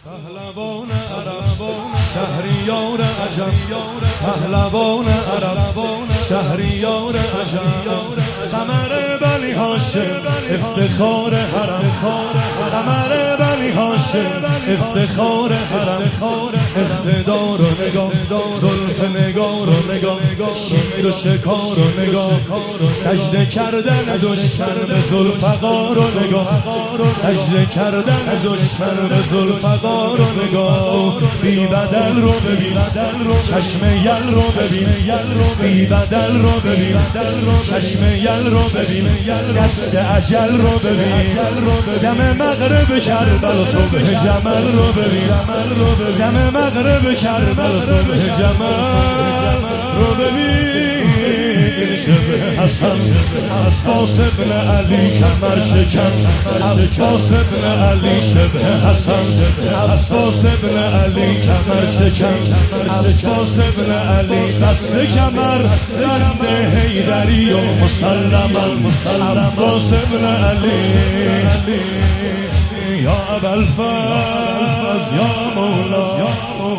پهلوان عرب شهریار عجم، پهلوان عرب شهریار عجم، قمر بنی هاشم افتخار حرم، قمر بنی هاشم افتخار حرم، اقتدار و نگاه، زلف نگار و نگاه، شیر و شکار و نگاه، سجده کردن دشمن به ذوالفقار و نگاه، سجده کردن دشمن به ذوالفقار و نگاه، بی بدل رو ببین، چشم یل رو ببین، بی بدل رو ببین، چشم یل رو ببین، دست اجل رو ببین، دم مغرب کربلا صبح جمل رو ببین، دم مغرب کربلا صبح جمل رو ببین، شبه حسن عباس ابن علی کمر شکن، عباس ابن علی شبه حسن عباس ابن علی کمر شکن، عباس ابن علی دست کمر بند حیدری و مسلما عباس ابن علی، یا ابوالفضل یا مولا.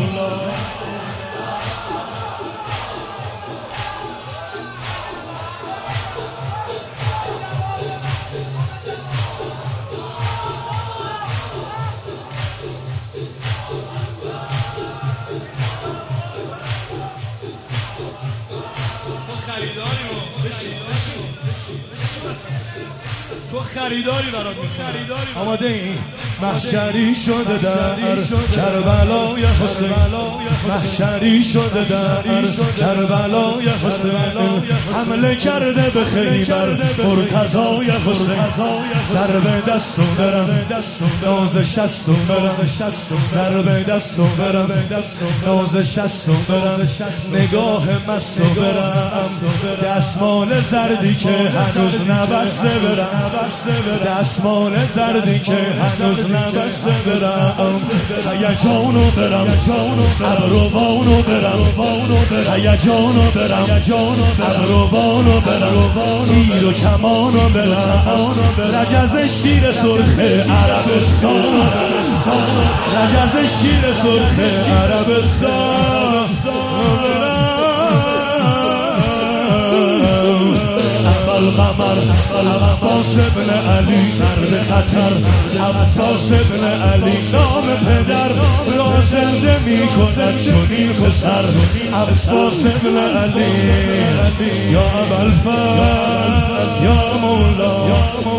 تو خریداری برات می‌خری، آماده این محشری شده در کربلای حسین، محشری شده در کربلای حسین، حمله کرده به خیبر مرتضای حسین، ضرب دستو برم ناز شستو برم، ضرب دستو برم ناز شستو برم، نگاه مستو برم، دستمال زردی که هنوز نبسته برم، دستمال زردی که هنوز نبسته برم، هیجانو برم ابروانو برم، هیجانو برم ابروانو برم، تیر و کمانو برم، رجز شیر سرخ عربستان، رجز شیر سرخ عربستان، القمر عباس ابن علی سر خطر، عباس ابن علی نام پدر را زنده می کند چنین پسر، عباس ابن علی، یا ابوالفضل یا مولا.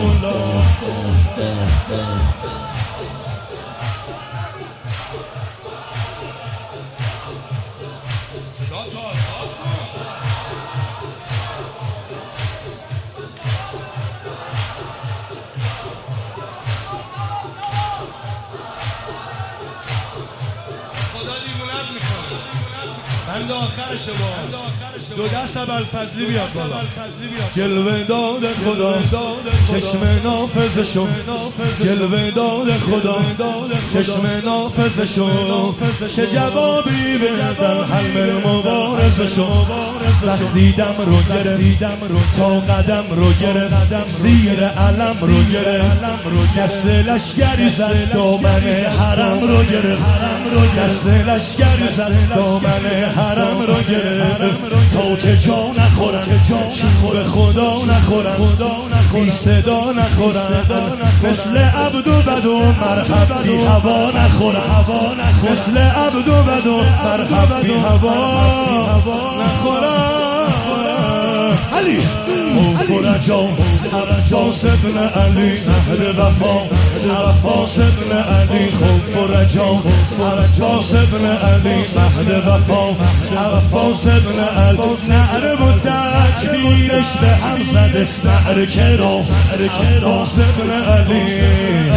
بند آخر شما دو دست ابوالفضلی بیاد بالا، جلوه داد خدا چشم نافذ شو، جلوه داد خدا چشم نافذ شو، چه جوابی بدم حلم مبارز شو، وقتی دم رو گرفتم تا قدم رو گرفتم، زیر علم رو گرفت، دست لشکری زد دامن حرم رو گرفت، دست لشکری زد دامن حرم رو گرفت، تا که جا نخورم به خدا نخورم، بی صدا نخورم، مثل عبد و بد و مرحب بی هوا نخورم، مثل عبد و بد و مرحب بی هوا نخورم. علی فرجا عباس ابن علی اهل وفا، عباس ابن علی خوف رجا، عباس ابن علی اهل وفا، عباس ابن علی نعره و تکبیرش به هم زده، نعره کرا عباس ابن علی،